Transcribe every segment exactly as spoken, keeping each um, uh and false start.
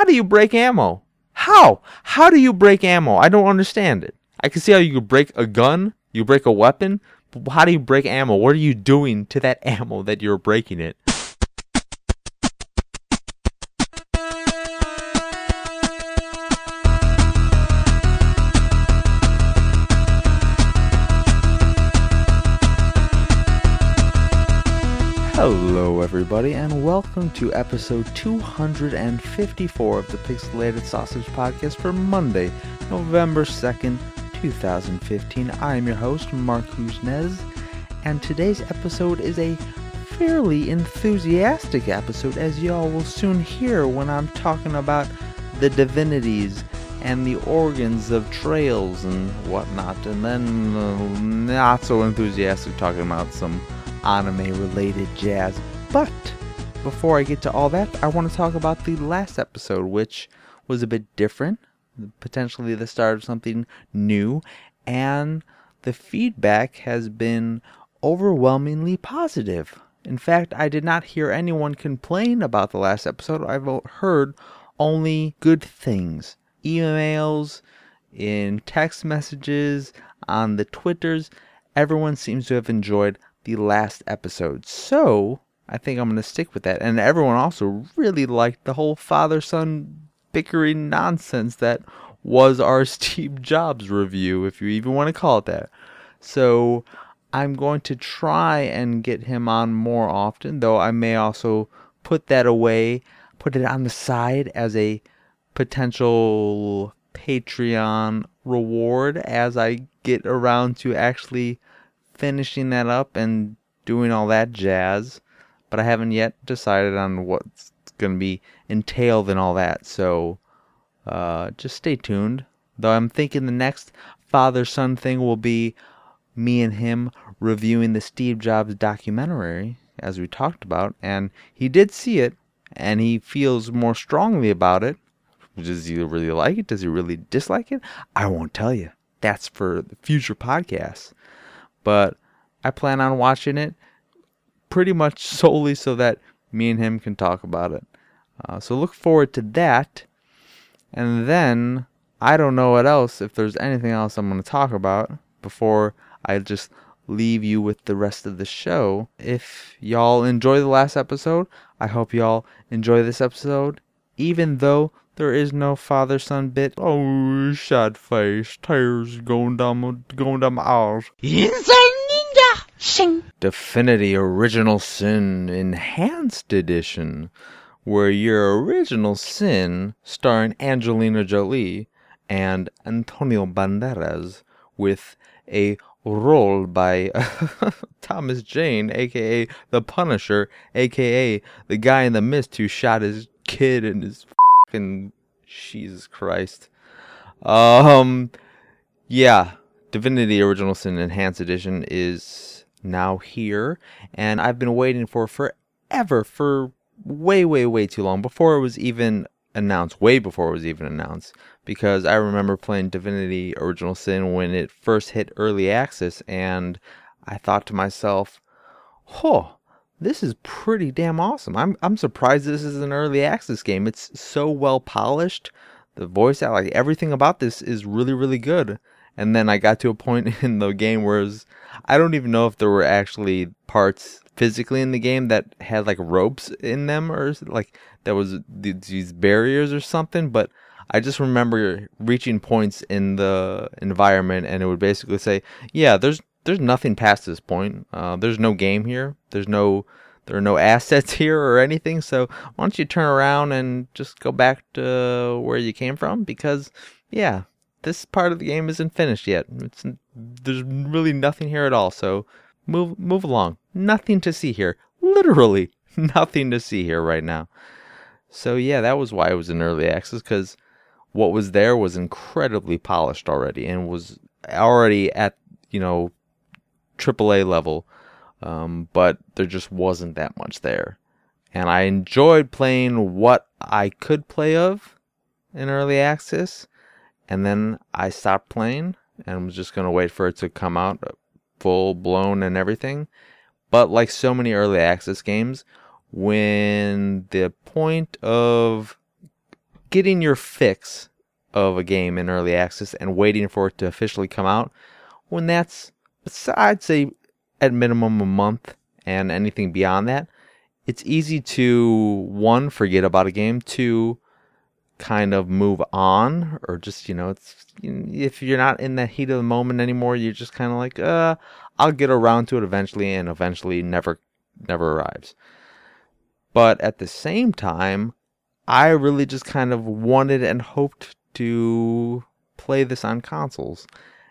how do you break ammo? How? How do you break ammo? I don't understand it. I can see how you could break a gun, you break a weapon, but how do you break ammo? What are you doing to that ammo that you're breaking it? Hello everybody, and welcome to episode two hundred fifty-four of the Pixelated Sausage Podcast for Monday, November second, two thousand fifteen. I am your host, Mark Huznez, and today's episode is a fairly enthusiastic episode, as y'all will soon hear when I'm talking about the divinities and the organs of trails and whatnot, and then uh, not so enthusiastic talking about some anime-related jazz. But before I get to all that, I want to talk about the last episode, which was a bit different, potentially the start of something new, and the feedback has been overwhelmingly positive. In fact, I did not hear anyone complain about the last episode. I've heard only good things. Emails, in text messages, on the Twitters, everyone seems to have enjoyed the last episode. So I think I'm going to stick with that. And everyone also really liked the whole father-son bickering nonsense that was our Steve Jobs review, if you even want to call it that. So I'm going to try and get him on more often, though I may also put that away, put it on the side as a potential Patreon reward as I get around to actually finishing that up and doing all that jazz, but I haven't yet decided on what's going to be entailed in all that, so uh, just stay tuned. Though I'm thinking the next father-son thing will be me and him reviewing the Steve Jobs documentary, as we talked about, and he did see it, and he feels more strongly about it. Does he really like it? Does he really dislike it? I won't tell you. That's for the future podcasts. But I plan on watching it pretty much solely so that me and him can talk about it. Uh, so look forward to that. And then, I don't know what else, if there's anything else I'm going to talk about before I just leave you with the rest of the show. If y'all enjoy the last episode, I hope y'all enjoy this episode, even though there is no father-son bit. Oh, sad face, tears going down, going down my eyes. Divinity Original Sin Enhanced Edition, where your original sin, starring Angelina Jolie and Antonio Banderas, with a role by Thomas Jane, aka the Punisher, aka the guy in the mist who shot his kid and his fucking Jesus Christ. Um, yeah, Divinity Original Sin Enhanced Edition is now here, and I've been waiting for forever, for way, way, way too long, before it was even announced, way before it was even announced, because I remember playing Divinity Original Sin when it first hit early access, and I thought to myself, oh, this is pretty damn awesome. I'm I'm surprised this is an early access game. It's so well polished. The voice act, like everything about this is really, really good. And then I got to a point in the game where it was, I don't even know if there were actually parts physically in the game that had like ropes in them, or like there was these barriers or something. But I just remember reaching points in the environment and it would basically say, yeah, there's there's nothing past this point. Uh, there's no game here. There's no, there are no assets here or anything. So why don't you turn around and just go back to where you came from? Because, yeah, this part of the game isn't finished yet. It's, there's really nothing here at all, so move move along. Nothing to see here. Literally nothing to see here right now. So yeah, that was why it was in early access, because what was there was incredibly polished already and was already at, you know, triple A level, um, but there just wasn't that much there. And I enjoyed playing what I could play of in early access, and then I stopped playing and was just going to wait for it to come out full blown and everything. But like so many early access games, when the point of getting your fix of a game in early access and waiting for it to officially come out, when that's, I'd say, at minimum a month, and anything beyond that, it's easy to, one, forget about a game, two, kind of move on, or just, you know, it's, if you're not in the heat of the moment anymore, you're just kind of like, uh, I'll get around to it eventually, and eventually never, never arrives. But at the same time, I really just kind of wanted and hoped to play this on consoles.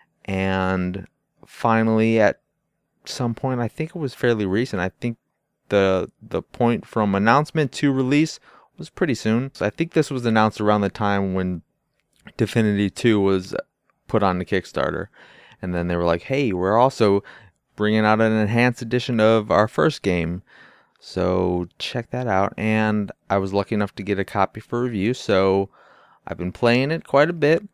And finally, at some point, I think it was fairly recent, I think the the point from announcement to release was pretty soon. So I think this was announced around the time when Divinity two was put on the Kickstarter. And then they were like, hey, we're also bringing out an enhanced edition of our first game. So check that out. And I was lucky enough to get a copy for review. So I've been playing it quite a bit.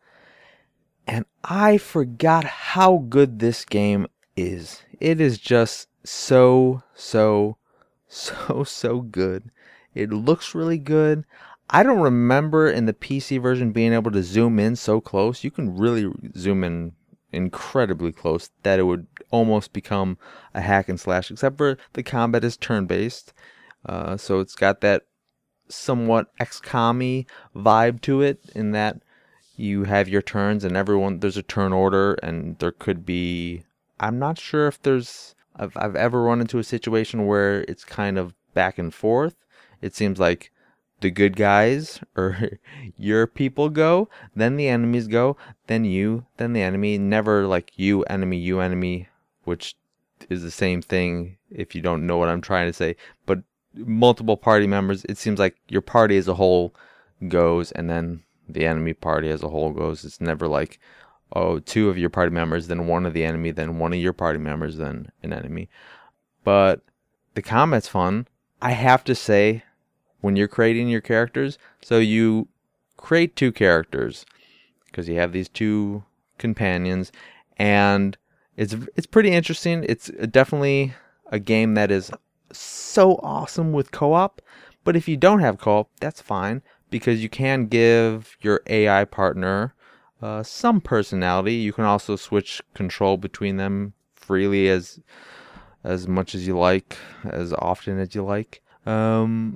And I forgot how good this game is. It is just so, so, so, so good. It looks really good. I don't remember in the P C version being able to zoom in so close. You can really zoom in incredibly close that it would almost become a hack and slash, except for the combat is turn-based. Uh, so it's got that somewhat X COM-y vibe to it, in that you have your turns and everyone, there's a turn order, and there could be, I'm not sure if there's, I've, I've ever run into a situation where it's kind of back and forth. It seems like the good guys or your people go, then the enemies go, then you, then the enemy. Never like you enemy, you enemy, which is the same thing if you don't know what I'm trying to say. But multiple party members, it seems like your party as a whole goes, and then the enemy party as a whole goes. It's never like, oh, two of your party members, then one of the enemy, then one of your party members, then an enemy. But the combat's fun. I have to say, when you're creating your characters, so you create two characters because you have these two companions, and it's it's pretty interesting. It's definitely a game that is so awesome with co-op, but if you don't have co-op, that's fine, because you can give your A I partner uh, some personality. You can also switch control between them freely as as much as you like, as often as you like. Um,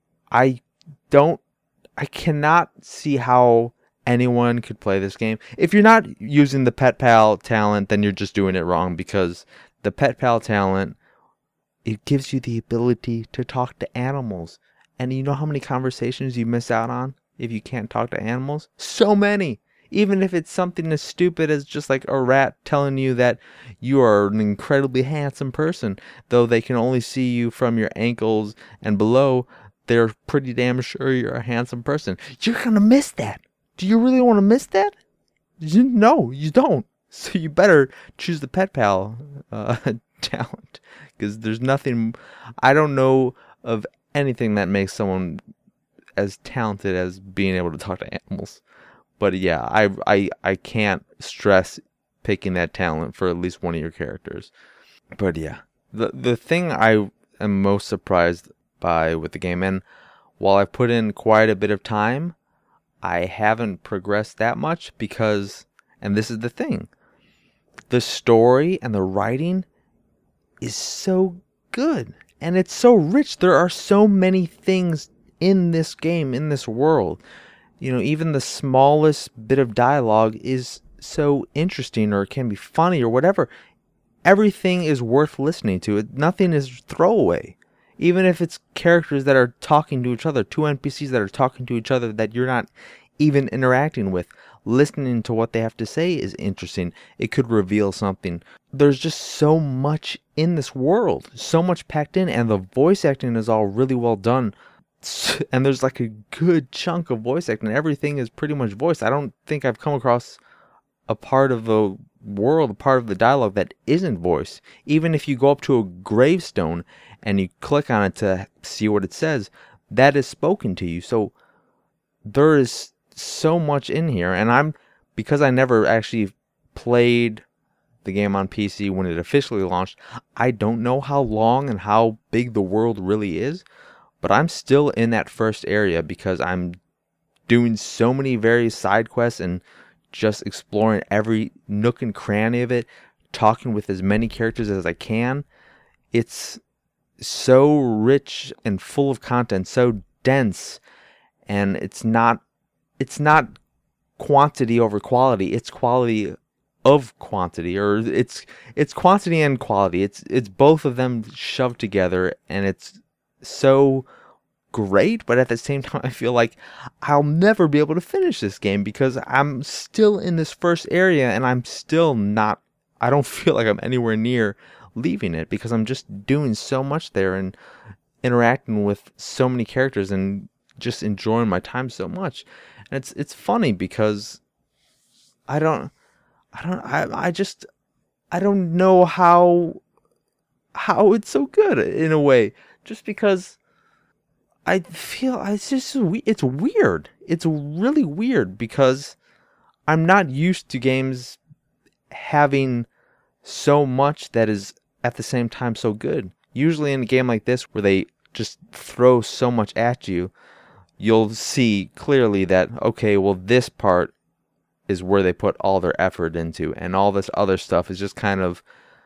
I don't, I cannot see how anyone could play this game. If you're not using the Pet Pal talent, then you're just doing it wrong, because the Pet Pal talent, it gives you the ability to talk to animals. And you know how many conversations you miss out on if you can't talk to animals? So many! Even if it's something as stupid as just like a rat telling you that you are an incredibly handsome person, though they can only see you from your ankles and below, they're pretty damn sure you're a handsome person. You're gonna miss that. Do you really want to miss that? No, you don't. So you better choose the Pet Pal uh, talent, because there's nothing, I don't know of anything that makes someone as talented as being able to talk to animals. But yeah, I, I, I can't stress picking that talent for at least one of your characters. But yeah, the the thing I am most surprised by with the game, and while I've put in quite a bit of time, I haven't progressed that much because, and this is the thing, the story and the writing is so good, and it's so rich. There are so many things in this game, in this world. You know, even the smallest bit of dialogue is so interesting, or it can be funny, or whatever. Everything is worth listening to. Nothing is throwaway. Even if it's characters that are talking to each other, two N P Cs that are talking to each other that you're not even interacting with, listening to what they have to say is interesting. It could reveal something. There's just so much in this world, so much packed in, and the voice acting is all really well done. And there's like a good chunk of voice acting. Everything is pretty much voiced. I don't think I've come across a part of the world, a part of the dialogue that isn't voiced. Even if you go up to a gravestone and you click on it to see what it says, that is spoken to you. So there is so much in here, and I'm, because I never actually played the game on P C when it officially launched, I don't know how long and how big the world really is, but I'm still in that first area because I'm doing so many various side quests and just exploring every nook and cranny of it, talking with as many characters as I can. It's so rich and full of content, so dense, and it's not it's not quantity over quality. It's quality of quantity, or it's it's quantity and quality. It's it's both of them shoved together, and it's so great. But at the same time, I feel like I'll never be able to finish this game because I'm still in this first area, and I'm still not. I don't feel like I'm anywhere near leaving it because I'm just doing so much there and interacting with so many characters and just enjoying my time so much. And it's it's funny because I don't I don't I I just I don't know how how it's so good in a way, just because I feel it's just it's weird. It's really weird because I'm not used to games having so much that is at the same time so good. Usually in a game like this where they just throw so much at you, you'll see clearly that, okay, well, this part is where they put all their effort into, and all this other stuff is just kind of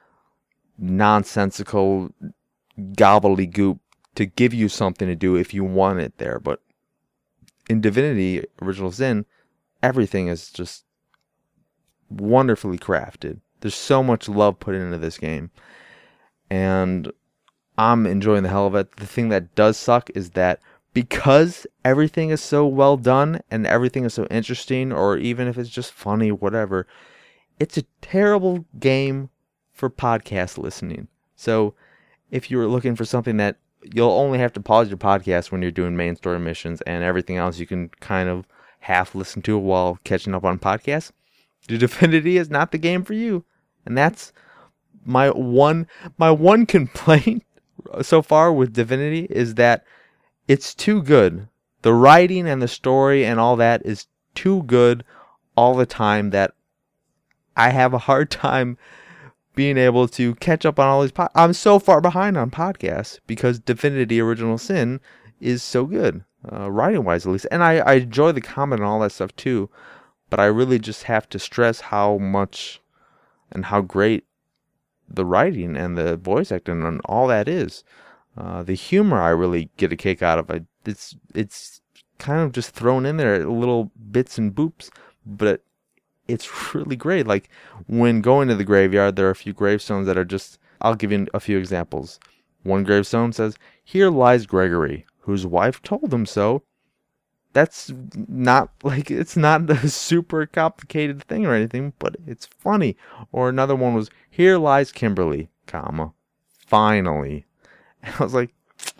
nonsensical gobbledygook to give you something to do if you want it there. But in Divinity Original Sin, everything is just wonderfully crafted. There's so much love put into this game, and I'm enjoying the hell of it. The thing that does suck is that because everything is so well done and everything is so interesting, or even if it's just funny, whatever, it's a terrible game for podcast listening. So if you're looking for something that you'll only have to pause your podcast when you're doing main story missions, and everything else you can kind of half listen to while catching up on podcasts, Divinity is not the game for you. And that's my one my one complaint so far with Divinity, is that it's too good. The writing and the story and all that is too good all the time, that I have a hard time being able to catch up on all these po- I'm so far behind on podcasts because Divinity Original Sin is so good, uh, writing wise at least. And I, I enjoy the comedy and all that stuff too, but I really just have to stress how much and how great the writing and the voice acting and all that is. Uh, the humor I really get a kick out of. I, it's it's kind of just thrown in there, little bits and boops, but it's really great. Like when going to the graveyard, there are a few gravestones that are just, I'll give you a few examples. One gravestone says, "Here lies Gregory, whose wife told him so." That's not like, it's not a super complicated thing or anything, but it's funny. Or another one was, "Here lies Kimberly, comma, finally." And I was like,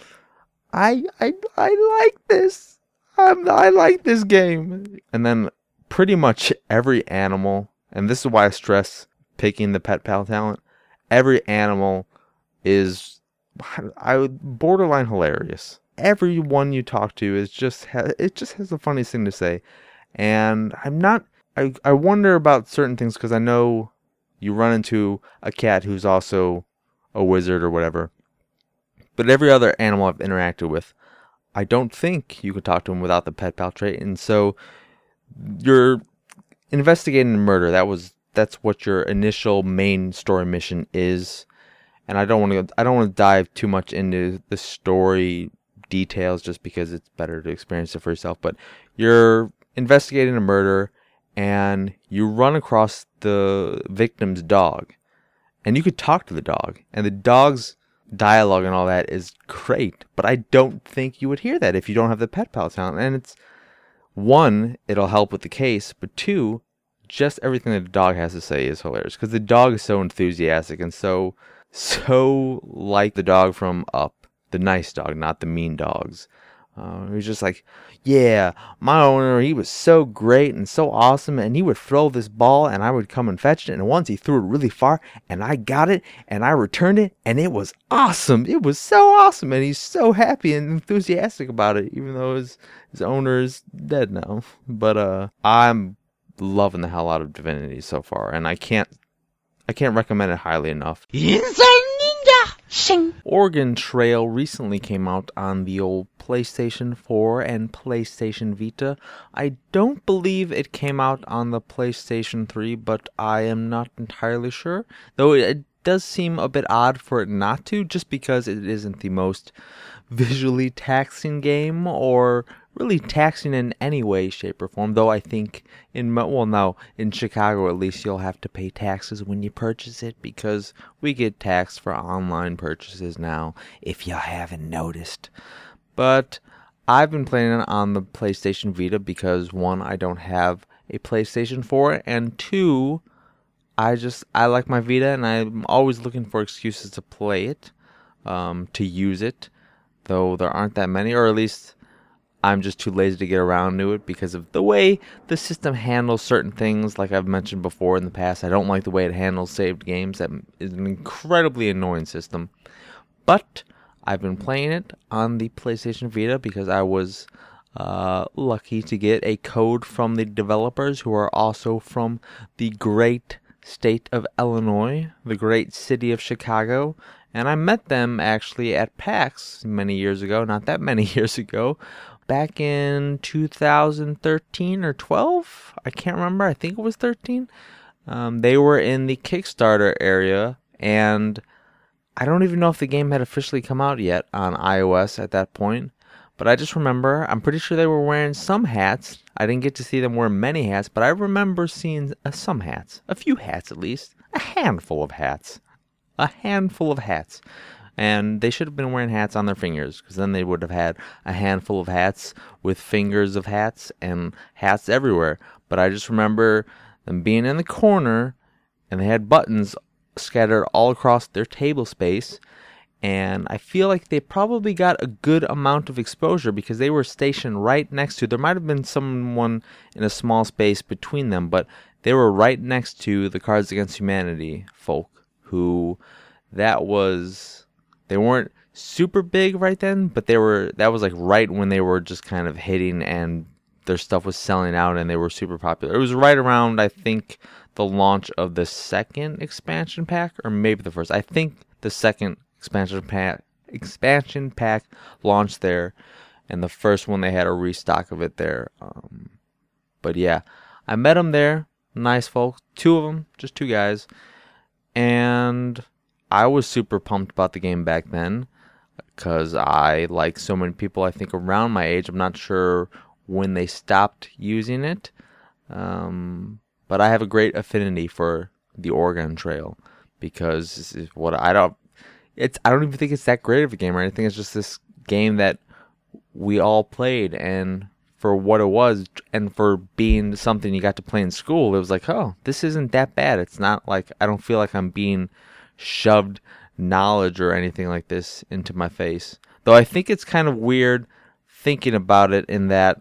I I I like this. I'm, I like this game. And then pretty much every animal, and this is why I stress picking the pet pal talent, every animal is I would borderline hilarious. Everyone you talk to is just ha- it just has the funniest thing to say. And I'm not I I wonder about certain things because I know you run into a cat who's also a wizard or whatever. But every other animal I've interacted with, I don't think you could talk to him without the pet pal trait. And so you're investigating a murder. That was that's what your initial main story mission is. And I don't want to I don't want to dive too much into the story details just because it's better to experience it for yourself. But you're investigating a murder and you run across the victim's dog. And you could talk to the dog. And the dog's dialogue and all that is great, but I don't think you would hear that if you don't have the pet pal talent. And it's, one, it'll help with the case, but two, just everything that the dog has to say is hilarious because the dog is so enthusiastic and so so like the dog from Up, the nice dog, not the mean dogs. Uh, he was just like, "Yeah, my owner, he was so great and so awesome, and he would throw this ball and I would come and fetch it, and once he threw it really far and I got it and I returned it and it was awesome. It was so awesome." And he's so happy and enthusiastic about it, even though his, his owner is dead now. But uh, I'm loving the hell out of Divinity so far, and I can't I can't recommend it highly enough. Inside Ninja Shing. Oregon Trail recently came out on the old PlayStation four and PlayStation Vita. I don't believe it came out on the PlayStation three, but I am not entirely sure. Though it does seem a bit odd for it not to, just because it isn't the most visually taxing game, or really taxing in any way, shape, or form. Though I think in, well, no, in Chicago at least, you'll have to pay taxes when you purchase it, because we get taxed for online purchases now, if you haven't noticed. But I've been playing it on the PlayStation Vita because, one, I don't have a PlayStation four, and two, I just, I like my Vita, and I'm always looking for excuses to play it, um, to use it, though there aren't that many, or at least I'm just too lazy to get around to it because of the way the system handles certain things. Like I've mentioned before in the past, I don't like the way it handles saved games. That is an incredibly annoying system. But I've been playing it on the PlayStation Vita because I was uh, lucky to get a code from the developers, who are also from the great state of Illinois, the great city of Chicago. And I met them actually at PAX many years ago, not that many years ago, back in two thousand thirteen or twelve. I can't remember. I think it was thirteen. Um, they were in the Kickstarter area, and I don't even know if the game had officially come out yet on iOS at that point. But I just remember, I'm pretty sure they were wearing some hats. I didn't get to see them wear many hats, but I remember seeing uh, some hats. A few hats at least. A handful of hats. A handful of hats. And they should have been wearing hats on their fingers, because then they would have had a handful of hats with fingers of hats and hats everywhere. But I just remember them being in the corner, and they had buttons scattered all across their table space. And I feel like they probably got a good amount of exposure because they were stationed right next to, there might have been someone in a small space between them, but they were right next to the Cards Against Humanity folk, who, that was, they weren't super big right then, but they were, that was like right when they were just kind of hitting and their stuff was selling out and they were super popular. It was right around, I think, the launch of the second expansion pack, or maybe the first. I think the second expansion pack expansion pack launched there, and the first one they had a restock of it there. Um, but yeah, I met them there. Nice folks, two of them, just two guys. And I was super pumped about the game back then because I, like so many people I think around my age, I'm not sure when they stopped using it, um, but I have a great affinity for the Oregon Trail because this is what I don't, it's, I don't even think it's that great of a game or anything. It's just this game that we all played, and for what it was, and for being something you got to play in school, it was like, oh, this isn't that bad. It's not like, I don't feel like I'm being shoved knowledge or anything like this into my face. Though I think it's kind of weird thinking about it in that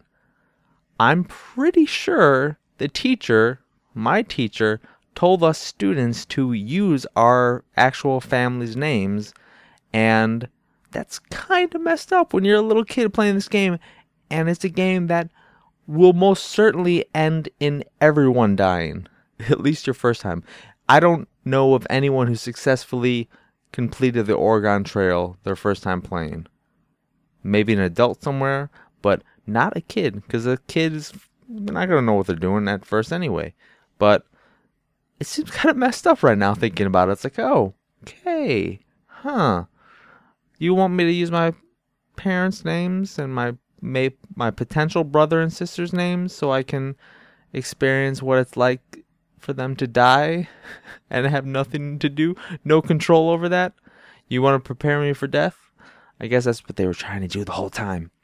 I'm pretty sure the teacher, my teacher, told us students to use our actual family's names, and that's kind of messed up when you're a little kid playing this game. And it's a game that will most certainly end in everyone dying, at least your first time. I don't know of anyone who successfully completed the Oregon Trail their first time playing. Maybe an adult somewhere, but not a kid, because a kid is not going to know what they're doing at first anyway. But it seems kind of messed up right now thinking about it. It's like, oh, okay, huh. You want me to use my parents' names and my May, my potential brother and sister's names so I can experience what it's like for them to die and have nothing to do, no control over that? You want to prepare me for death? I guess that's what they were trying to do the whole time.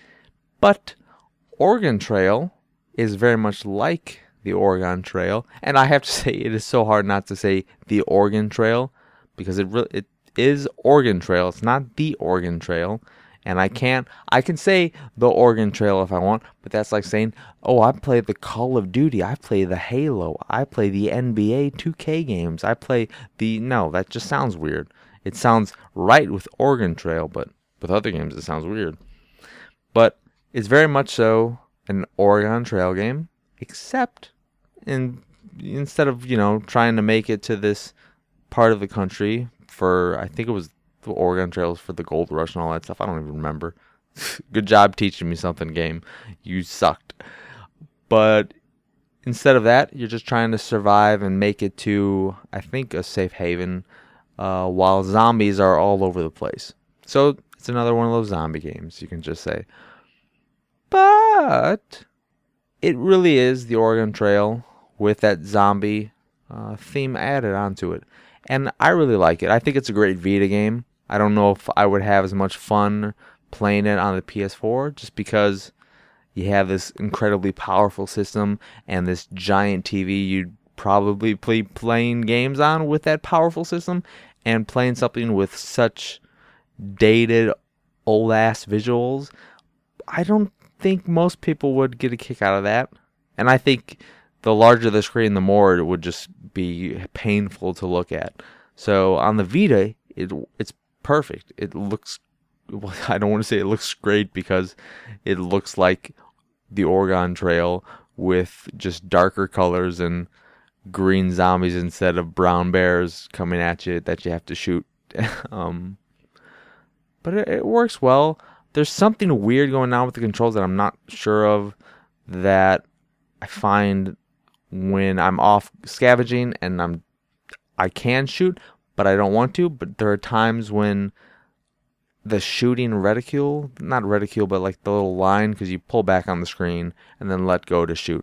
But Oregon Trail is very much like the Oregon Trail, and I have to say it is so hard not to say the Oregon Trail because it really, it is Oregon Trail. It's not the Oregon Trail. And I can't, I can say the Oregon Trail if I want, but that's like saying, oh, I play the Call of Duty, I play the Halo, I play the N B A two K games, I play the, no, that just sounds weird. It sounds right with Oregon Trail, but with other games it sounds weird. But it's very much so an Oregon Trail game, except in, instead of, you know, trying to make it to this part of the country for, I think it was the Oregon Trails for the Gold Rush and all that stuff. I don't even remember. Good job teaching me something, game. You sucked. But instead of that, you're just trying to survive and make it to, I think, a safe haven, uh, while zombies are all over the place. So it's another one of those zombie games, you can just say. But it really is the Oregon Trail with that zombie uh, theme added onto it. And I really like it. I think it's a great Vita game. I don't know if I would have as much fun playing it on the P S four, just because you have this incredibly powerful system and this giant T V you'd probably be playing games on with that powerful system, and playing something with such dated, old-ass visuals. I don't think most people would get a kick out of that. And I think the larger the screen, the more it would just be painful to look at. So on the Vita, it it's perfect. It looks, well, I don't want to say it looks great, because it looks like the Oregon Trail with just darker colors and green zombies instead of brown bears coming at you that you have to shoot. um, but it, it works well. There's something weird going on with the controls that I'm not sure of, that I find when I'm off scavenging and I'm I can shoot, but I don't want to. But there are times when the shooting reticule, not reticule, but like the little line, because you pull back on the screen and then let go to shoot.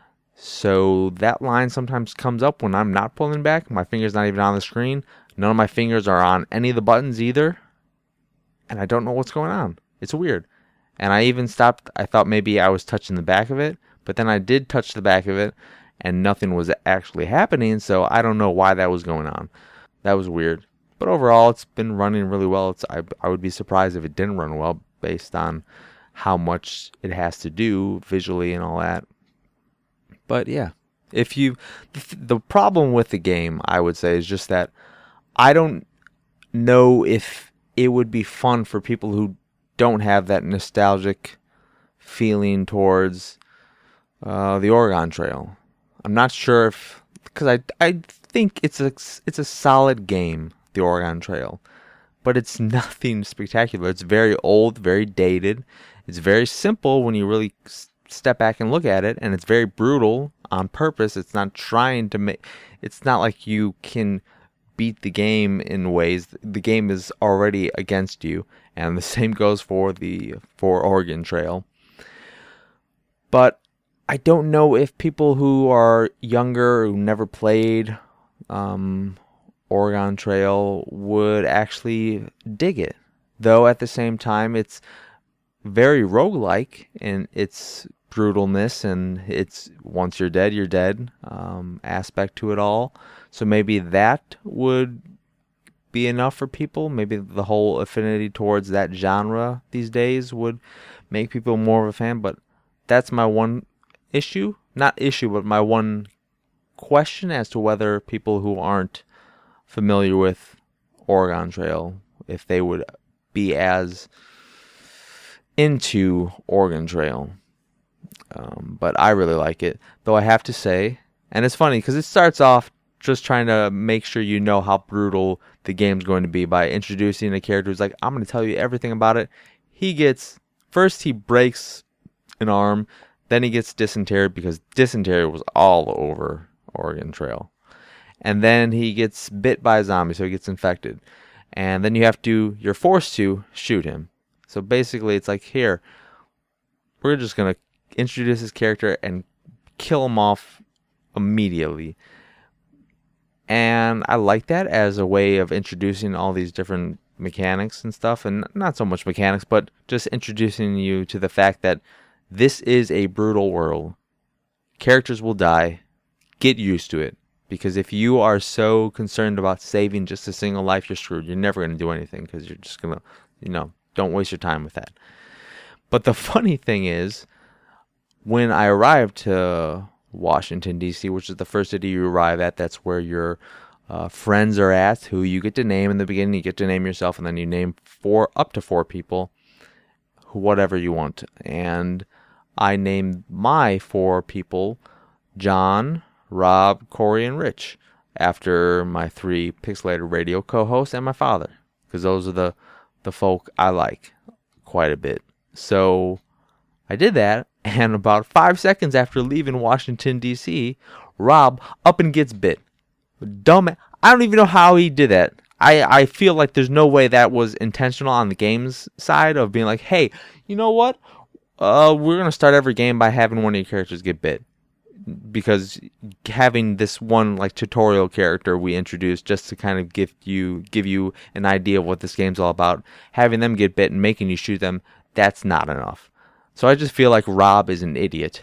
So that line sometimes comes up when I'm not pulling back. My finger's not even on the screen. None of my fingers are on any of the buttons either. And I don't know what's going on. It's weird. And I even stopped. I thought maybe I was touching the back of it, but then I did touch the back of it and nothing was actually happening. So I don't know why that was going on. That was weird. But overall, it's been running really well. It's, I, I would be surprised if it didn't run well based on how much it has to do visually and all that. But yeah, if you, the, the problem with the game, I would say, is just that I don't know if it would be fun for people who don't have that nostalgic feeling towards uh, the Oregon Trail. I'm not sure if, because I, I think it's a, it's a solid game, the Oregon Trail, but it's nothing spectacular. It's very old, very dated. It's very simple when you really step back and look at it, and it's very brutal on purpose. It's not trying to make, it's not like you can beat the game in ways. The game is already against you, and the same goes for the for Oregon Trail. But I don't know if people who are younger, who never played um, Oregon Trail, would actually dig it. Though at the same time, it's very roguelike in its brutalness and its once you're dead, you're dead um, aspect to it all. So maybe that would be enough for people. Maybe the whole affinity towards that genre these days would make people more of a fan. But that's my one issue. Not issue, but my one question as to whether people who aren't familiar with Oregon Trail, if they would be as into Oregon Trail. Um, but I really like it. Though I have to say, and it's funny because it starts off just trying to make sure you know how brutal the game's going to be by introducing a character who's like, I'm going to tell you everything about it. He gets, first he breaks an arm, then he gets dysentery because dysentery was all over Oregon Trail. And then he gets bit by a zombie, so he gets infected. And then you have to, you're forced to shoot him. So basically it's like, here, we're just going to introduce his character and kill him off immediately. And I like that as a way of introducing all these different mechanics and stuff. And not so much mechanics, but just introducing you to the fact that this is a brutal world. Characters will die. Get used to it. Because if you are so concerned about saving just a single life, you're screwed. You're never going to do anything because you're just going to, you know, don't waste your time with that. But the funny thing is, when I arrived to Washington, D C, which is the first city you arrive at, that's where your uh, friends are at, who you get to name in the beginning. You get to name yourself, and then you name four, up to four people, whatever you want. And I named my four people John, Rob, Corey, and Rich, after my three Pixelated Radio co-hosts and my father. because those are the, the folk I like quite a bit. So I did that, and about five seconds after leaving Washington, D C, Rob up and gets bit. Dumb. I don't even know how he did that. I, I feel like there's no way that was intentional on the game's side of being like, hey, you know what? Uh, we're going to start every game by having one of your characters get bit. Because having this one like tutorial character we introduced just to kind of give you give you an idea of what this game's all about, having them get bit and making you shoot them, that's not enough. So I just feel like Rob is an idiot.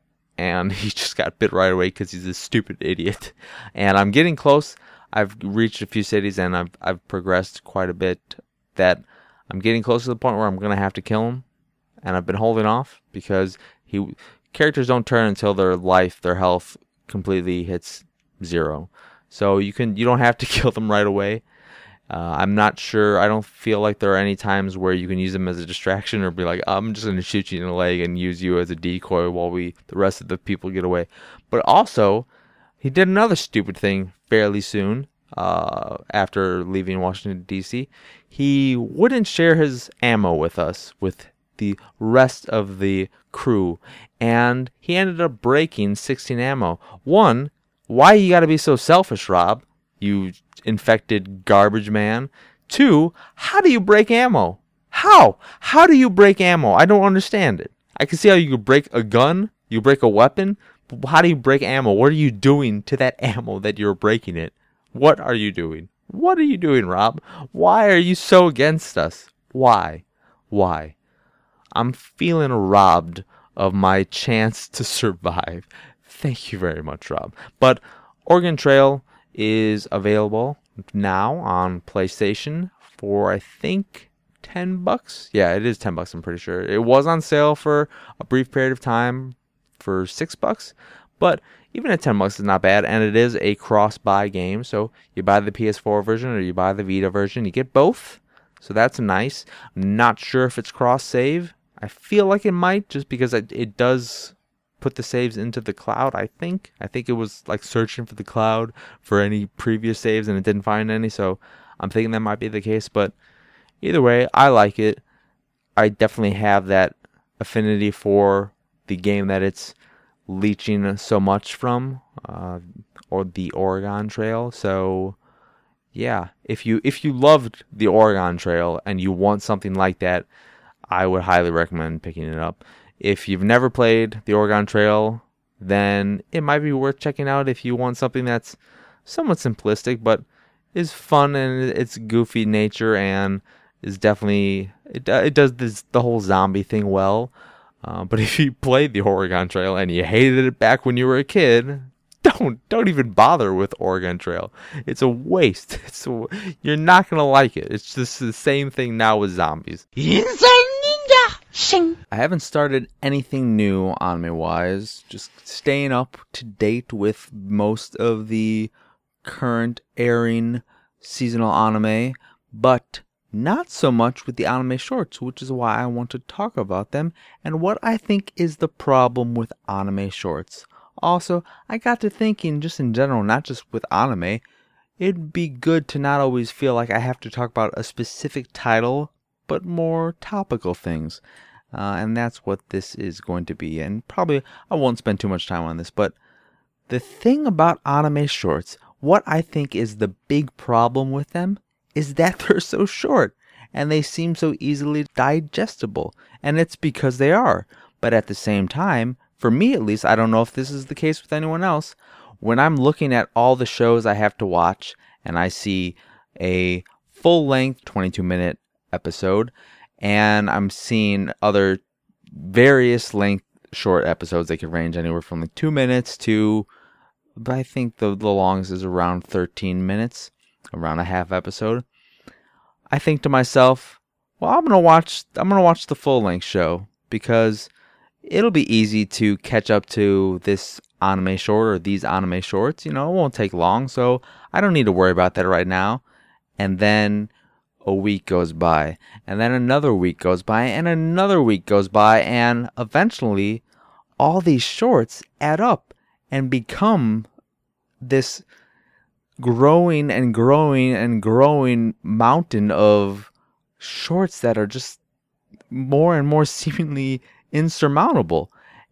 And he just got bit right away because he's a stupid idiot. And I'm getting close. I've reached a few cities and I've I've progressed quite a bit. That I'm getting close to the point where I'm gonna have to kill him, and I've been holding off because he characters don't turn until their life, their health completely hits zero. So you can you don't have to kill them right away. Uh, I'm not sure. I don't feel like there are any times where you can use them as a distraction or be like, I'm just going to shoot you in the leg and use you as a decoy while we the rest of the people get away. But also, he did another stupid thing fairly soon uh, after leaving Washington, D C. He wouldn't share his ammo with us, with the rest of the crew, and he ended up breaking sixteen ammo. One, why you got to be so selfish, Rob? You infected garbage man. Two, how do you break ammo? How? How do you break ammo? I don't understand it. I can see how you could break a gun, you break a weapon, but how do you break ammo? What are you doing to that ammo that you're breaking it? What are you doing? What are you doing, Rob? Why are you so against us? Why? Why? I'm feeling robbed of my chance to survive. Thank you very much, Rob. But Oregon Trail is available now on PlayStation for, I think, ten bucks. Yeah, it is ten bucks, I'm pretty sure. It was on sale for a brief period of time for six bucks, but even at ten bucks is not bad, and it is a cross-buy game, so you buy the P S four version or you buy the Vita version, you get both, so that's nice. I'm not sure if it's cross-save. I feel like it might, just because it, it does put the saves into the cloud, I think. I think it was like searching for the cloud for any previous saves and it didn't find any, so I'm thinking that might be the case. But either way, I like it. I definitely have that affinity for the game that it's leeching so much from, uh, or the Oregon Trail. So yeah, if you if you loved the Oregon Trail and you want something like that, I would highly recommend picking it up. If you've never played the Oregon Trail, then it might be worth checking out if you want something that's somewhat simplistic, but is fun and its goofy nature and is definitely, it, it does this, the whole zombie thing well. Uh, but if you played the Oregon Trail and you hated it back when you were a kid, don't don't even bother with Oregon Trail. It's a waste. It's a, you're not going to like it. It's just the same thing now with zombies. I haven't started anything new anime-wise, just staying up to date with most of the current airing seasonal anime, but not so much with the anime shorts, which is why I want to talk about them and what I think is the problem with anime shorts. Also, I got to thinking, just in general, not just with anime, it'd be good to not always feel like I have to talk about a specific title, but more topical things. Uh, and that's what this is going to be. And probably I won't spend too much time on this, but the thing about anime shorts, what I think is the big problem with them, is that they're so short and they seem so easily digestible. And it's because they are. But at the same time, for me at least, I don't know if this is the case with anyone else, when I'm looking at all the shows I have to watch and I see a full-length twenty-two minute episode, and I'm seeing other various length short episodes. They can range anywhere from like two minutes to, I think the, the longest is around thirteen minutes, around a half episode. I think to myself, well, I'm gonna watch. I'm gonna watch the full length show because it'll be easy to catch up to this anime short or these anime shorts. You know, it won't take long, so I don't need to worry about that right now. And then a week goes by, and then another week goes by, and another week goes by, and eventually all these shorts add up and become this growing and growing and growing mountain of shorts that are just more and more seemingly insurmountable.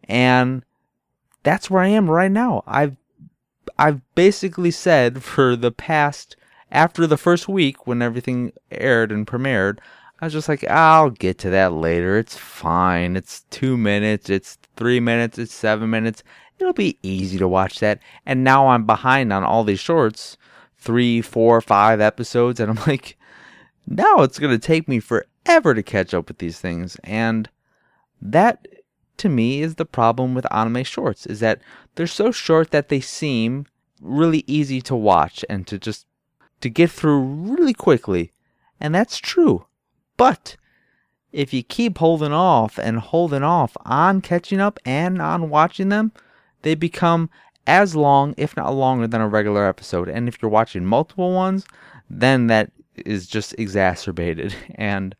And that's where I am right now. I've I've basically said for the past, after the first week when everything aired and premiered, I was just like, I'll get to that later. It's fine. It's two minutes. It's three minutes. It's seven minutes. It'll be easy to watch that. And now I'm behind on all these shorts, three, four, five episodes. And I'm like, now it's going to take me forever to catch up with these things. And that, to me, is the problem with anime shorts, is that they're so short that they seem really easy to watch and to just to get through really quickly. And that's true. But if you keep holding off and holding off on catching up and on watching them, they become as long, if not longer, than a regular episode. And if you're watching multiple ones, then that is just exacerbated. And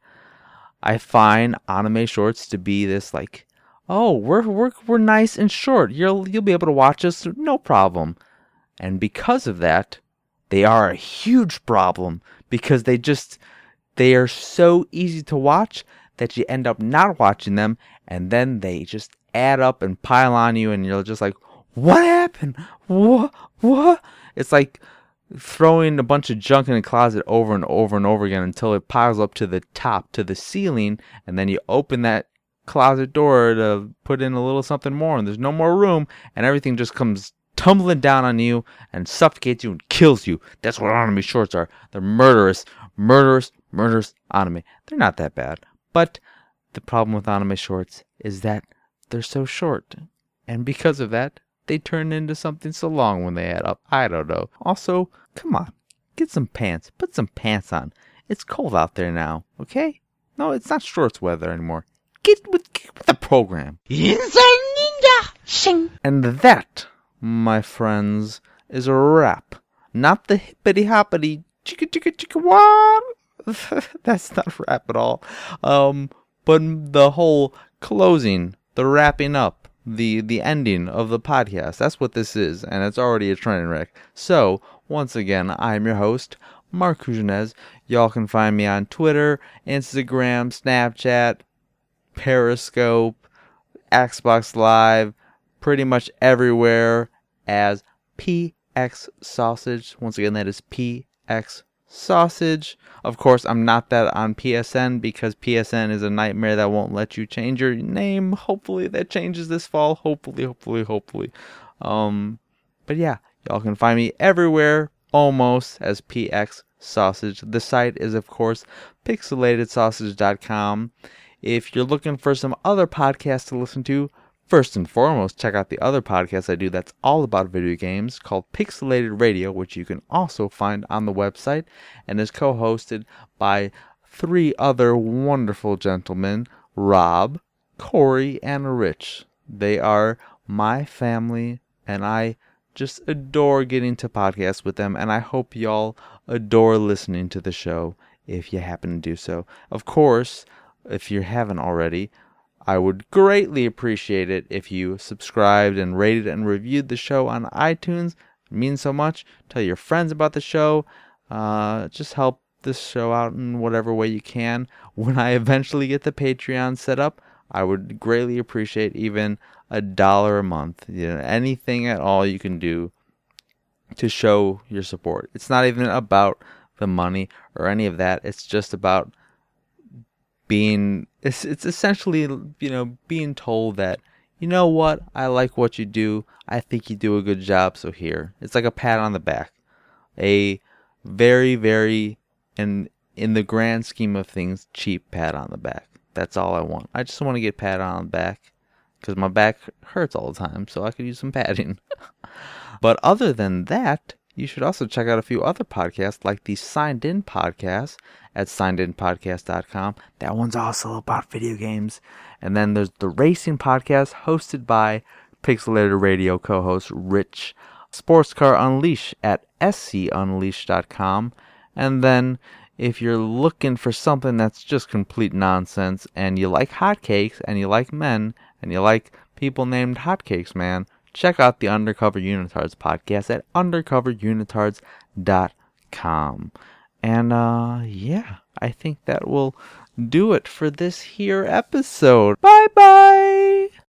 I find anime shorts to be this like, oh, we're we're we're nice and short. You'll you'll be able to watch us, no problem. And because of that, they are a huge problem, because they just they are so easy to watch that you end up not watching them, and then they just add up and pile on you, and you're just like, what happened? What? What? It's like throwing a bunch of junk in a closet over and over and over again until it piles up to the top, to the ceiling, and then you open that closet door to put in a little something more, and there's no more room, and everything just comes tumbling down on you and suffocates you and kills you. That's what anime shorts are. They're murderous, murderous, murderous anime. They're not that bad, but the problem with anime shorts is that they're so short, and because of that, they turn into something so long when they add up. I don't know. Also, come on, get some pants. Put some pants on. It's cold out there now, okay? No, it's not shorts weather anymore. Get with, get with the program. And that, my friends, is a wrap. Not the hippity hoppity chicka chicka chicka what? That's not a rap at all. Um, but the whole closing, the wrapping up, the the ending of the podcast. That's what this is, and it's already a train wreck. So, once again, I'm your host, Mark Kujanez. Y'all can find me on Twitter, Instagram, Snapchat, Periscope, Xbox Live, pretty much everywhere as P X Sausage. Once again, that is P X Sausage. Of course, I'm not that on P S N, because P S N is a nightmare that won't let you change your name. Hopefully that changes this fall. Hopefully, hopefully, hopefully. Um, but yeah, y'all can find me everywhere almost as P X Sausage. The site is, of course, pixelated sausage dot com. If you're looking for some other podcasts to listen to, first and foremost, check out the other podcast I do that's all about video games, called Pixelated Radio, which you can also find on the website, and is co-hosted by three other wonderful gentlemen, Rob, Corey, and Rich. They are my family, and I just adore getting to podcast with them, and I hope y'all adore listening to the show if you happen to do so. Of course, if you haven't already, I would greatly appreciate it if you subscribed and rated and reviewed the show on iTunes. It means so much. Tell your friends about the show. Uh, just help this show out in whatever way you can. When I eventually get the Patreon set up, I would greatly appreciate even a dollar a month. You know, anything at all you can do to show your support. It's not even about the money or any of that. It's just about being, it's, it's essentially, you know, being told that, you know what, I like what you do. I think you do a good job, so here. It's like a pat on the back. A very, very, and in the grand scheme of things, cheap pat on the back. That's all I want. I just want to get patted on the back, because my back hurts all the time, so I could use some padding. But other than that, you should also check out a few other podcasts, like the Signed In podcast at signed in podcast dot com. That one's also about video games. And then there's the Racing podcast, hosted by Pixelated Radio co-host Rich. Sports Car Unleashed at s c unleashed dot com. And then, if you're looking for something that's just complete nonsense, and you like hotcakes, and you like men, and you like people named Hotcakes Man, check out the Undercover Unitards podcast at undercover unitards dot com. And, uh, yeah, I think that will do it for this here episode. Bye-bye!